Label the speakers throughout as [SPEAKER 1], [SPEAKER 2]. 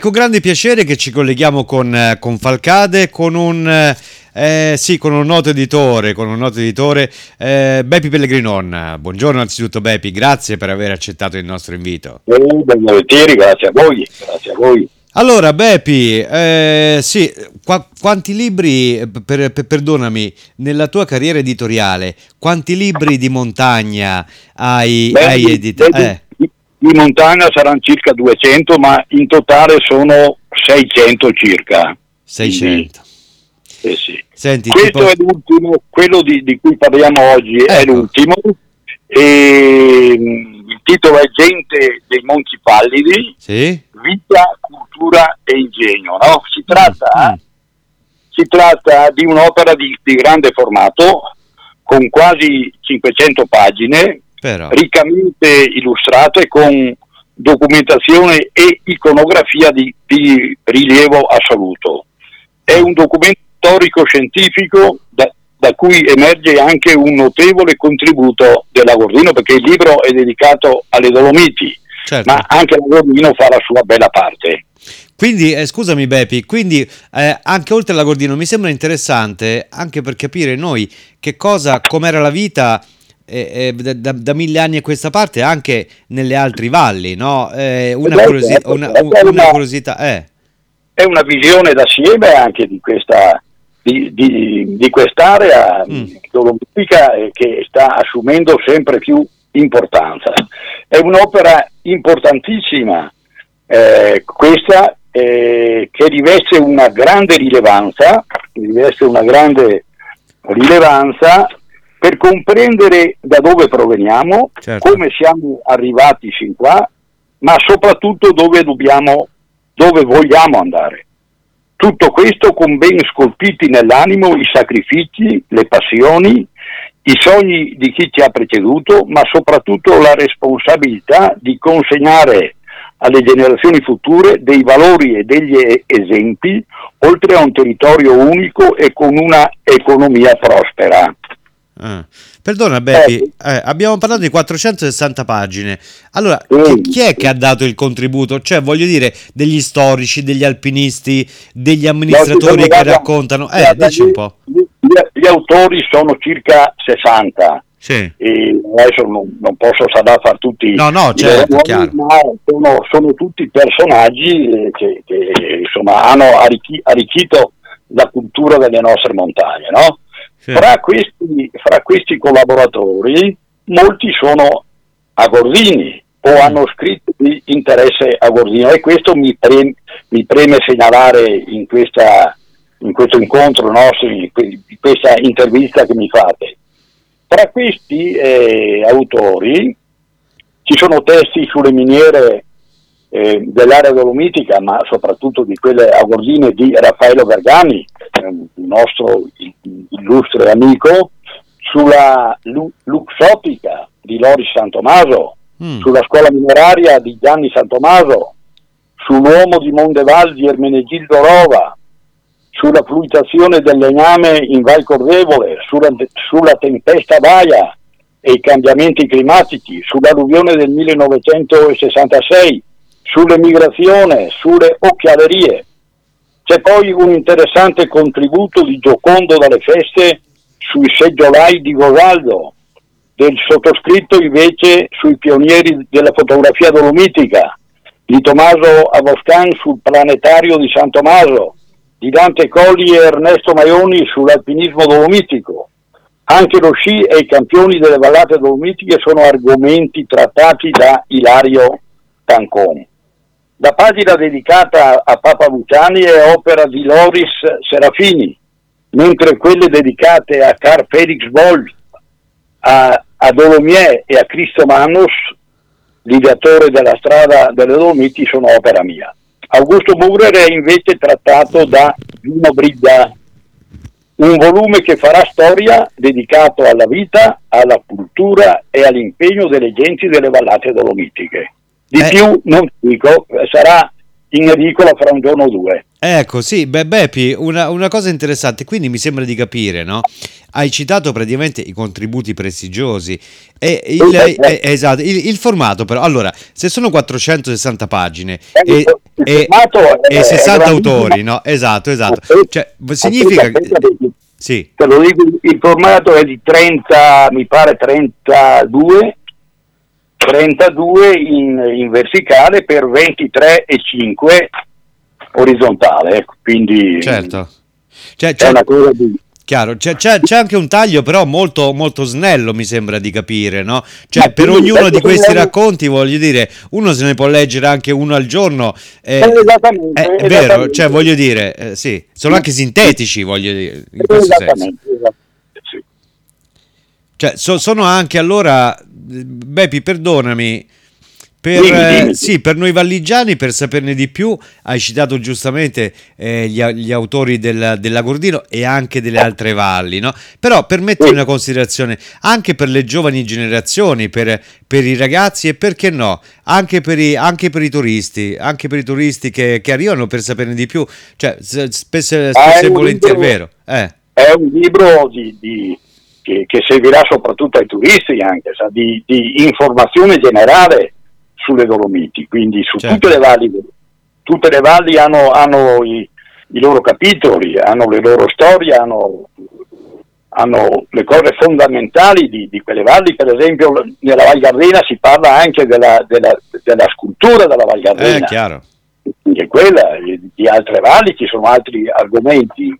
[SPEAKER 1] Con grande piacere che ci colleghiamo con Falcade, con con un noto editore, Bepi Pellegrinon. Buongiorno anzitutto Bepi, grazie per aver accettato il nostro invito.
[SPEAKER 2] Ben volentieri, grazie a voi.
[SPEAKER 1] Allora Bepi, quanti libri, perdonami, nella tua carriera editoriale, quanti libri di montagna hai editato?
[SPEAKER 2] Di montagna saranno circa 200, ma in totale sono 600 circa.
[SPEAKER 1] 600.
[SPEAKER 2] Sì.
[SPEAKER 1] Senti,
[SPEAKER 2] questo è l'ultimo, quello di cui parliamo oggi è l'ultimo. Il titolo è Gente dei Monti Pallidi,
[SPEAKER 1] sì?
[SPEAKER 2] Vita, cultura e ingegno. No? Si tratta di un'opera di grande formato, con quasi 500 pagine, riccamente illustrate, con documentazione e iconografia di rilievo assoluto. È un documento storico-scientifico da cui emerge anche un notevole contributo dell'Agordino, perché il libro è dedicato alle Dolomiti,
[SPEAKER 1] certo,
[SPEAKER 2] ma anche l'Agordino fa la sua bella parte.
[SPEAKER 1] Quindi, scusami Bepi, anche oltre all'Agordino mi sembra interessante anche per capire noi com'era la vita da 1000 anni a questa parte anche nelle altre valli, no? Una curiosità.
[SPEAKER 2] È una visione d'assieme anche di quest'area dolomitica che sta assumendo sempre più importanza. È un'opera importantissima questa, che riveste una grande rilevanza per comprendere da dove proveniamo,
[SPEAKER 1] certo,
[SPEAKER 2] come siamo arrivati fin qua, ma soprattutto dove vogliamo andare. Tutto questo con ben scolpiti nell'animo i sacrifici, le passioni, i sogni di chi ci ha preceduto, ma soprattutto la responsabilità di consegnare alle generazioni future dei valori e degli esempi, oltre a un territorio unico e con una economia prospera.
[SPEAKER 1] Perdona Bepi, abbiamo parlato di 460 pagine. Allora, chi è che ha dato il contributo? Cioè, voglio dire, degli storici, degli alpinisti, degli amministratori che raccontano? Dici un po'.
[SPEAKER 2] Gli autori sono circa 60.
[SPEAKER 1] Sì.
[SPEAKER 2] E adesso non posso far tutti.
[SPEAKER 1] No, certo, chiaro.
[SPEAKER 2] Ma sono tutti personaggi che insomma hanno arricchito la cultura delle nostre montagne, no?
[SPEAKER 1] Sì.
[SPEAKER 2] Fra questi collaboratori molti sono agordini o hanno scritto di interesse agordino, e questo mi preme segnalare in questo incontro nostro, in questa intervista che mi fate. Tra questi autori ci sono testi sulle miniere dell'area dolomitica, ma soprattutto di quelle agordine di Raffaello Vergani, il nostro illustre amico, sulla Luxottica di Loris Santomaso, sulla scuola mineraria di Gianni Santomaso, sull'uomo di Mondeval di Ermenegildo Rova, sulla fluitazione del legname in Val Cordevole, sulla tempesta Baia e i cambiamenti climatici, sull'alluvione del 1966, sull'emigrazione, sulle occhialerie. C'è poi un interessante contributo di Giocondo dalle Feste sui seggiolai di Gosaldo, del sottoscritto invece sui pionieri della fotografia dolomitica, di Tommaso Avoscan sul planetario di San Tommaso, di Dante Colli e Ernesto Maioni sull'alpinismo dolomitico. Anche lo sci e i campioni delle vallate dolomitiche sono argomenti trattati da Ilario Tanconi. La pagina dedicata a Papa Luciani è opera di Loris Serafini, mentre quelle dedicate a Carl Felix Wolf, a Dolomier e a Cristo Manus, l'ideatore della strada delle Dolomiti, sono opera mia. Augusto Maurer è invece trattato da Gino Brigda, un volume che farà storia dedicato alla vita, alla cultura e all'impegno delle genti delle vallate dolomitiche. Di più non dico, sarà in edicola fra un giorno o due.
[SPEAKER 1] Ecco, sì, Bepi, una cosa interessante, quindi mi sembra di capire, no? hai citato praticamente i contributi prestigiosi e esatto, il formato però, allora, se sono 460 pagine
[SPEAKER 2] Il formato
[SPEAKER 1] e 60
[SPEAKER 2] grandissimo.
[SPEAKER 1] autori, no? Esatto, cioè, significa
[SPEAKER 2] Aspetta, perché
[SPEAKER 1] sì,
[SPEAKER 2] te lo dico, il formato è di 30, mi pare 32 in verticale per 23,5 orizzontale, quindi
[SPEAKER 1] certo. Cioè,
[SPEAKER 2] è una cosa di...
[SPEAKER 1] chiaro, c'è anche un taglio però molto, molto snello, mi sembra di capire, no? Cioè,
[SPEAKER 2] Ma
[SPEAKER 1] per
[SPEAKER 2] sì,
[SPEAKER 1] ognuno di
[SPEAKER 2] perché
[SPEAKER 1] questi racconti, voglio dire, uno se ne può leggere anche uno al giorno,
[SPEAKER 2] esattamente,
[SPEAKER 1] è vero, cioè,
[SPEAKER 2] esattamente.
[SPEAKER 1] voglio dire, sì, sono anche sintetici, voglio dire, in questo senso.
[SPEAKER 2] Esattamente, sì.
[SPEAKER 1] Cioè, sono anche allora, Bepi, perdonami,
[SPEAKER 2] Dimmi.
[SPEAKER 1] sì, per noi valligiani, per saperne di più, hai citato giustamente gli autori dell'Agordino e anche delle altre valli, no? Però permettimi
[SPEAKER 2] Sì.
[SPEAKER 1] una considerazione, anche per le giovani generazioni, per i ragazzi e perché no, anche per i turisti che arrivano per saperne di più, cioè spesso
[SPEAKER 2] È
[SPEAKER 1] e
[SPEAKER 2] un
[SPEAKER 1] volentieri è
[SPEAKER 2] libro,
[SPEAKER 1] vero.
[SPEAKER 2] è un libro che servirà soprattutto ai turisti anche, sa, di informazione generale sulle Dolomiti, quindi su
[SPEAKER 1] Certo.
[SPEAKER 2] tutte le valli hanno i loro capitoli, hanno le loro storie, hanno le cose fondamentali di quelle valli. Per esempio nella Val Gardena si parla anche della scultura della Val Gardena,
[SPEAKER 1] Chiaro.
[SPEAKER 2] quindi è quella, di altre valli ci sono altri argomenti.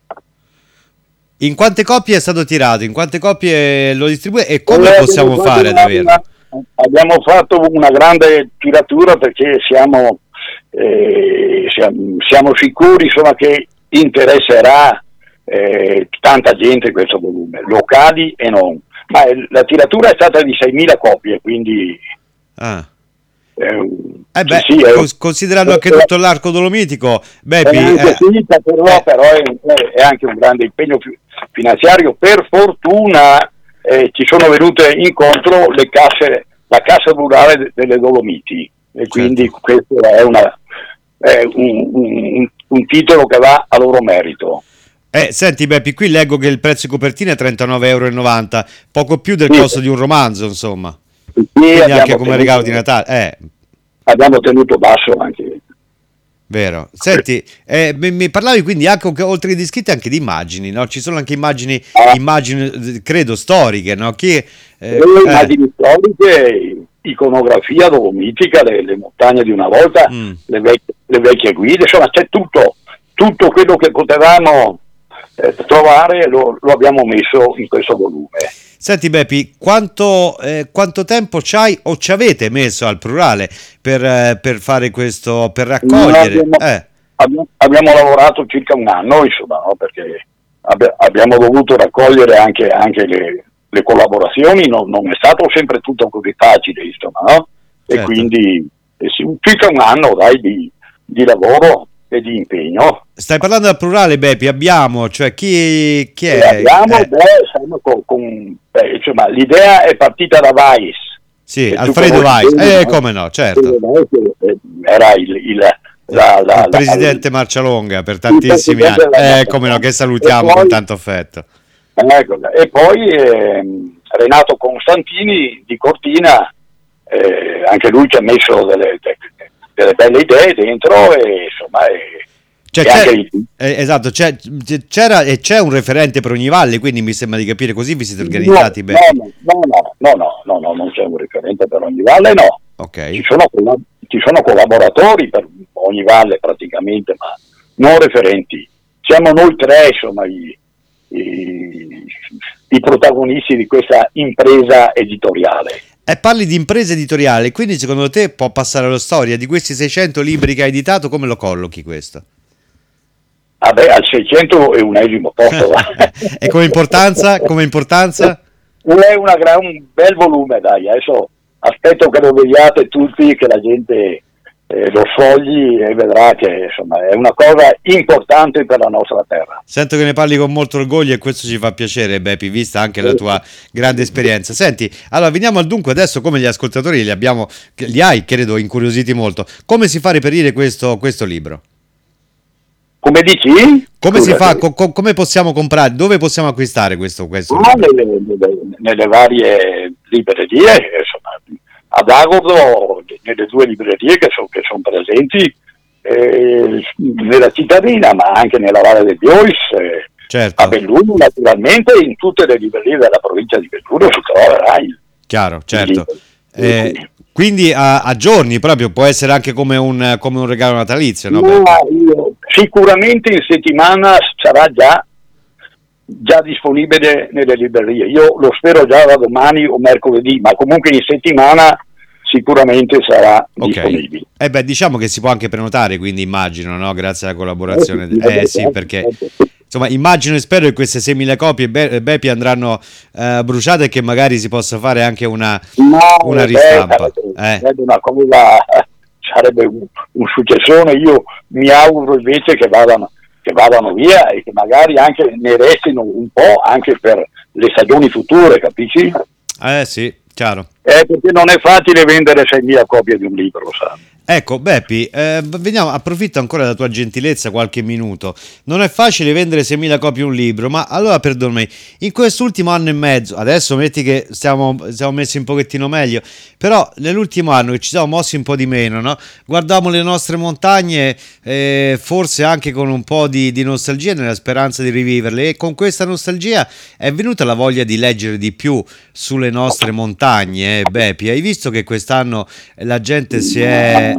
[SPEAKER 1] In quante coppie è stato tirato? In quante coppie lo distribui? E come possiamo fare ad averlo?
[SPEAKER 2] Abbiamo fatto una grande tiratura perché siamo sicuri, insomma, che interesserà tanta gente questo volume, locali e non. Ma la tiratura è stata di 6.000 copie, quindi
[SPEAKER 1] Ah.
[SPEAKER 2] sì, sì,
[SPEAKER 1] Considerando anche tutto l'arco dolomitico,
[SPEAKER 2] è
[SPEAKER 1] Bepi,
[SPEAKER 2] anche finita, però è anche un grande impegno finanziario. Per fortuna ci sono venute incontro la cassa rurale delle Dolomiti, e quindi questo è un titolo che va a loro merito.
[SPEAKER 1] Senti Bepi, qui leggo che il prezzo di copertina è 39,90 €, poco più del costo di un romanzo, insomma. Quindi anche come regalo di Natale.
[SPEAKER 2] Abbiamo tenuto basso anche.
[SPEAKER 1] Vero. Senti, mi parlavi quindi anche, oltre che di scritte, anche di immagini, no? Ci sono anche immagini, credo, storiche, no?
[SPEAKER 2] Immagini storiche, iconografia dolomitica, le montagne di una volta, le vecchie guide, insomma c'è tutto quello che potevamo trovare, lo abbiamo messo in questo volume.
[SPEAKER 1] Senti Bepi, quanto tempo c'hai o ci avete messo al plurale per fare questo, per raccogliere?
[SPEAKER 2] Abbiamo lavorato circa un anno, insomma, no? Perché abbiamo dovuto raccogliere anche le collaborazioni, non è stato sempre tutto così facile, insomma, no?
[SPEAKER 1] Certo.
[SPEAKER 2] E quindi circa un anno, dai, di lavoro e di impegno.
[SPEAKER 1] Stai parlando al plurale, Bepi? Abbiamo, cioè chi è?
[SPEAKER 2] Abbiamo, insomma, l'idea è partita da Weiss.
[SPEAKER 1] Sì, Alfredo Weiss, come no, certo.
[SPEAKER 2] Era
[SPEAKER 1] il presidente Marcialonga per tantissimi anni, come no, che salutiamo con tanto affetto.
[SPEAKER 2] E poi Renato Costantini di Cortina, anche lui ci ha messo delle belle idee dentro, e insomma
[SPEAKER 1] esatto, c'era e c'è un referente per ogni valle, quindi mi sembra di capire, così vi siete organizzati bene.
[SPEAKER 2] No, non c'è un referente per ogni valle, no.
[SPEAKER 1] Okay.
[SPEAKER 2] Ci sono collaboratori per ogni valle praticamente, ma non referenti. Siamo noi tre, insomma, i protagonisti di questa impresa editoriale.
[SPEAKER 1] E parli di impresa editoriale, quindi secondo te può passare alla storia? Di questi 600 libri che hai editato, come lo collochi questo?
[SPEAKER 2] Vabbè, al 601esimo posto.
[SPEAKER 1] E come importanza?
[SPEAKER 2] È un bel volume, dai, adesso aspetto che lo vediate tutti, che la gente lo sfogli e vedrà che insomma è una cosa importante per la nostra terra.
[SPEAKER 1] Sento che ne parli con molto orgoglio e questo ci fa piacere, Bepi, vista anche la tua grande esperienza. Senti, allora veniamo al dunque adesso, come gli ascoltatori li hai, credo, incuriositi molto. Come si fa a reperire questo libro?
[SPEAKER 2] Come dici?
[SPEAKER 1] Come si
[SPEAKER 2] Scusa,
[SPEAKER 1] fa? Come possiamo comprare? Dove possiamo acquistare questo
[SPEAKER 2] ah,
[SPEAKER 1] libro?
[SPEAKER 2] nelle varie librerie, insomma, ad Agordo, nelle 2 librerie che sono presenti, nella cittadina, ma anche nella Valle del Biois, a
[SPEAKER 1] Certo,
[SPEAKER 2] Belluno naturalmente, in tutte le librerie della provincia di Belluno si troverai
[SPEAKER 1] chiaro,
[SPEAKER 2] il
[SPEAKER 1] certo.
[SPEAKER 2] libro.
[SPEAKER 1] Quindi a giorni proprio, può essere anche come un regalo natalizio, no
[SPEAKER 2] Ma
[SPEAKER 1] Beppi?
[SPEAKER 2] sicuramente in settimana sarà già disponibile nelle librerie. Io lo spero già da domani o mercoledì, ma comunque in settimana sicuramente sarà
[SPEAKER 1] Ok.
[SPEAKER 2] disponibile.
[SPEAKER 1] Diciamo che si può anche prenotare, quindi immagino, no? Grazie alla collaborazione.
[SPEAKER 2] Sì, vabbè,
[SPEAKER 1] Sì, perché
[SPEAKER 2] certo.
[SPEAKER 1] insomma, immagino e spero che queste 6.000 copie Beppi andranno bruciate e che magari si possa fare anche una
[SPEAKER 2] No, beh,
[SPEAKER 1] ristampa.
[SPEAKER 2] sarebbe una cosa, sarebbe un successone. Io mi auguro invece che vadano via e che magari anche ne restino un po' anche per le stagioni future, capisci?
[SPEAKER 1] Sì, chiaro.
[SPEAKER 2] Perché non è facile vendere 6.000 copie di un libro, lo sai.
[SPEAKER 1] Ecco, Beppi, vediamo, approfitto ancora della tua gentilezza qualche minuto. Non è facile vendere 6.000 copie un libro, ma allora perdonami, in quest'ultimo anno e mezzo, adesso metti che siamo messi un pochettino meglio, però nell'ultimo anno che ci siamo mossi un po' di meno, no? Guardavamo le nostre montagne, forse anche con un po' di nostalgia, nella speranza di riviverle, e con questa nostalgia è venuta la voglia di leggere di più sulle nostre montagne, Beppi. Hai visto che quest'anno la gente si è...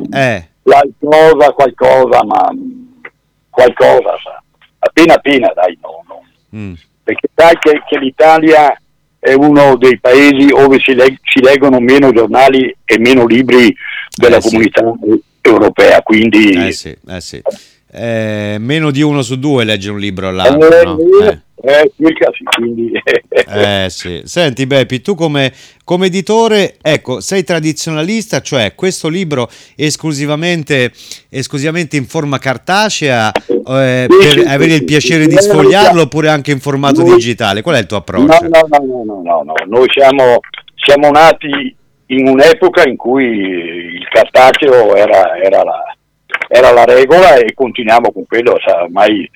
[SPEAKER 2] Qualcosa, ma qualcosa, sa. Appena, dai, no.
[SPEAKER 1] Mm,
[SPEAKER 2] Perché sai che l'Italia è uno dei paesi dove si leggono meno giornali e meno libri della
[SPEAKER 1] sì,
[SPEAKER 2] comunità europea, quindi
[SPEAKER 1] sì, sì. Meno di 1 su 2 legge un libro all'anno, no?
[SPEAKER 2] circa sì, quindi
[SPEAKER 1] Sì. Senti Beppi, tu come editore, ecco, sei tradizionalista, cioè questo libro esclusivamente in forma cartacea, per avere il piacere di sfogliarlo, oppure anche in formato
[SPEAKER 2] noi,
[SPEAKER 1] digitale? Qual è il tuo
[SPEAKER 2] no,
[SPEAKER 1] approccio?
[SPEAKER 2] no, noi siamo nati in un'epoca in cui il cartaceo era la regola e continuiamo con quello, sa, ormai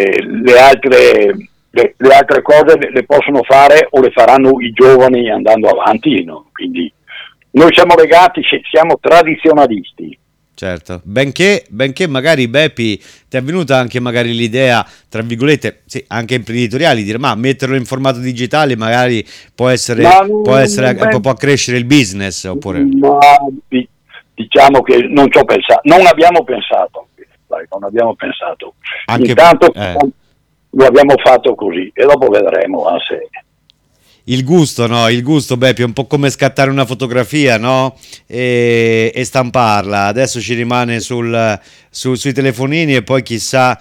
[SPEAKER 2] le altre cose le possono fare o le faranno i giovani andando avanti, no? Quindi noi siamo legati, siamo tradizionalisti.
[SPEAKER 1] Certo, benché magari Beppi ti è venuta anche magari l'idea, tra virgolette, sì, anche imprenditoriali, di dire ma metterlo in formato digitale magari può può crescere il business, oppure...
[SPEAKER 2] Ma diciamo che non ci ho pensato, non abbiamo pensato, dai, non abbiamo pensato.
[SPEAKER 1] Anche...
[SPEAKER 2] Intanto lo abbiamo fatto così e dopo vedremo se...
[SPEAKER 1] Il gusto, no? Il gusto, Beppi, è un po' come scattare una fotografia, no? E stamparla. Adesso ci rimane sui telefonini e poi chissà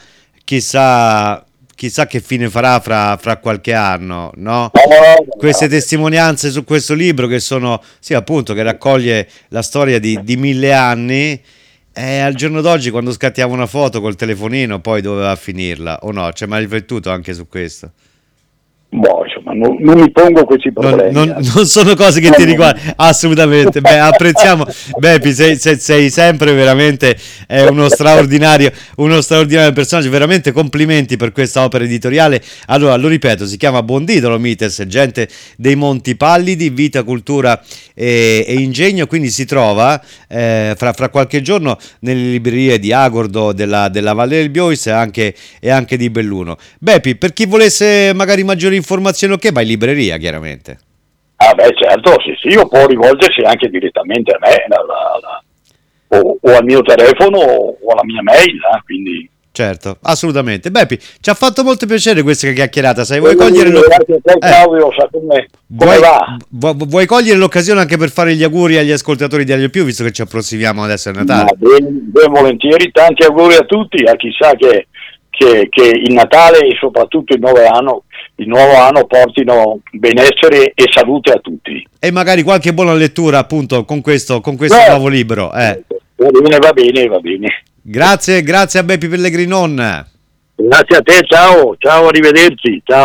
[SPEAKER 1] che fine farà fra qualche anno, no? Queste testimonianze su questo libro che sono, sì, appunto, che raccoglie la storia di 1.000 anni. E al giorno d'oggi, quando scattiamo una foto col telefonino, poi dove va a finirla? O no? Ci hai mai riflettuto anche su questo?
[SPEAKER 2] Boh, insomma, non mi pongo questi problemi.
[SPEAKER 1] Non sono cose che ti riguardano assolutamente. Beh, apprezziamo, Beppi, sei sempre veramente uno straordinario personaggio. Veramente complimenti per questa opera editoriale. Allora, lo ripeto, si chiama Buondidolo Mites, gente dei Monti Pallidi, vita, cultura e ingegno. Quindi si trova fra qualche giorno nelle librerie di Agordo, della Valle del Biois e anche di Belluno. Beppi, per chi volesse magari maggiori informazioni, ok, vai in libreria, chiaramente.
[SPEAKER 2] Ah beh, certo, sì, o può rivolgersi anche direttamente a me, o al mio telefono o alla mia mail, quindi...
[SPEAKER 1] Certo, assolutamente. Beppi, ci ha fatto molto piacere questa chiacchierata, sai, vuoi cogliere
[SPEAKER 2] Claudio, sa come va?
[SPEAKER 1] Vuoi cogliere l'occasione anche per fare gli auguri agli ascoltatori di Radio Più, visto che ci approssimiamo adesso al Natale?
[SPEAKER 2] Ben volentieri, tanti auguri a tutti, a chissà che il Natale e soprattutto il nuovo anno portino benessere e salute a tutti.
[SPEAKER 1] E magari qualche buona lettura appunto con questo nuovo libro.
[SPEAKER 2] Va bene.
[SPEAKER 1] Grazie a Beppi Pellegrinon.
[SPEAKER 2] Grazie a te, ciao, arrivederci, ciao.